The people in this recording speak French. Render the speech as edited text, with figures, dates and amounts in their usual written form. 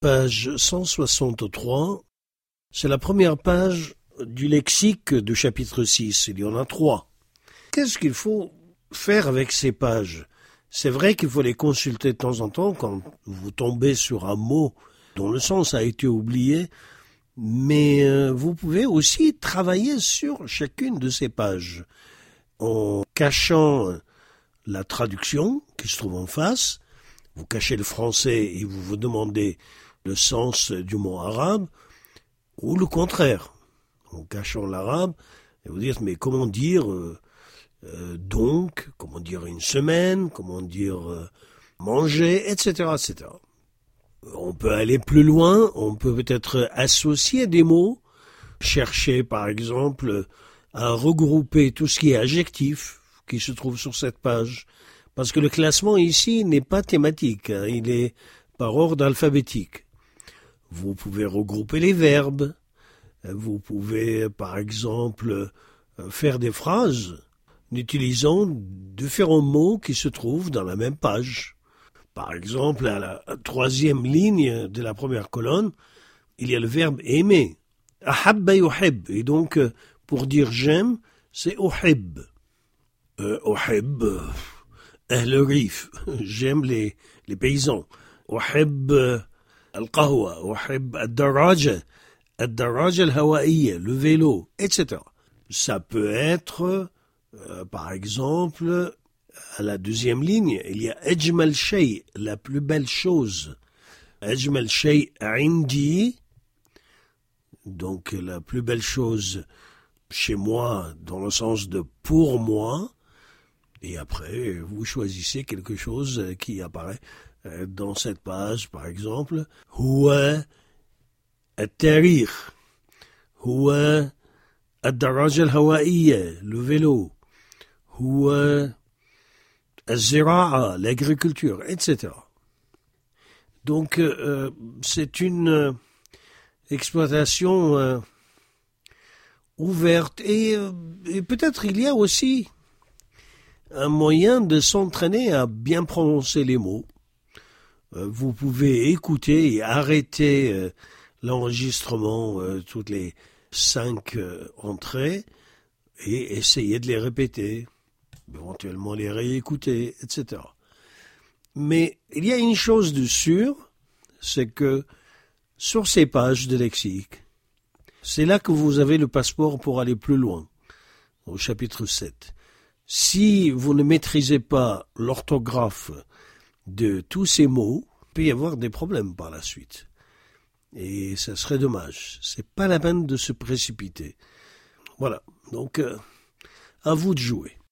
page 163. C'est la première page du lexique du chapitre 6. Il y en a 3. Qu'est-ce qu'il faut faire avec ces pages? C'est vrai qu'il faut les consulter de temps en temps quand vous tombez sur un mot dont le sens a été oublié, mais vous pouvez aussi travailler sur chacune de ces pages en cachant la traduction qui se trouve en face. Vous cachez le français et vous vous demandez le sens du mot arabe, ou le contraire, en cachant l'arabe, et vous dites mais comment dire donc, comment dire une semaine, comment dire manger, etc., etc. On peut aller plus loin, on peut peut-être associer des mots, chercher par exemple à regrouper tout ce qui est adjectif qui se trouve sur cette page, parce que le classement ici n'est pas thématique, hein, il est par ordre alphabétique. Vous pouvez regrouper les verbes, vous pouvez par exemple faire des phrases en utilisant différents mots qui se trouvent dans la même page. Par exemple, à la 3e ligne de la première colonne, il y a le verbe aimer. Ahabba yuhib. Et donc, pour dire j'aime, c'est uhib. Uhib, ahl rif. J'aime les paysans. Uhib al-qahwa. Uhib al-daraja. Al-daraja al-hawaiya, le vélo, etc. Ça peut être, par exemple, à la 2e ligne, il y a ajmal shay, la plus belle chose. Ajmal shay indi, donc la plus belle chose chez moi, dans le sens de pour moi. Et après, vous choisissez quelque chose qui apparaît dans cette page, par exemple. Huwa at-tarikh, huwa ad-daraja al-hawaiya, le vélo, huwa az-zira'a, l'agriculture, etc. Donc, c'est une exploitation ouverte et peut-être il y a aussi un moyen de s'entraîner à bien prononcer les mots. Vous pouvez écouter et arrêter l'enregistrement toutes les 5 entrées et essayer de les répéter, éventuellement les réécouter, etc. Mais il y a une chose de sûre, c'est que sur ces pages de lexique, c'est là que vous avez le passeport pour aller plus loin, au chapitre 7. Si vous ne maîtrisez pas l'orthographe de tous ces mots, il peut y avoir des problèmes par la suite. Et ça serait dommage. C'est pas la peine de se précipiter. Voilà. Donc, à vous de jouer.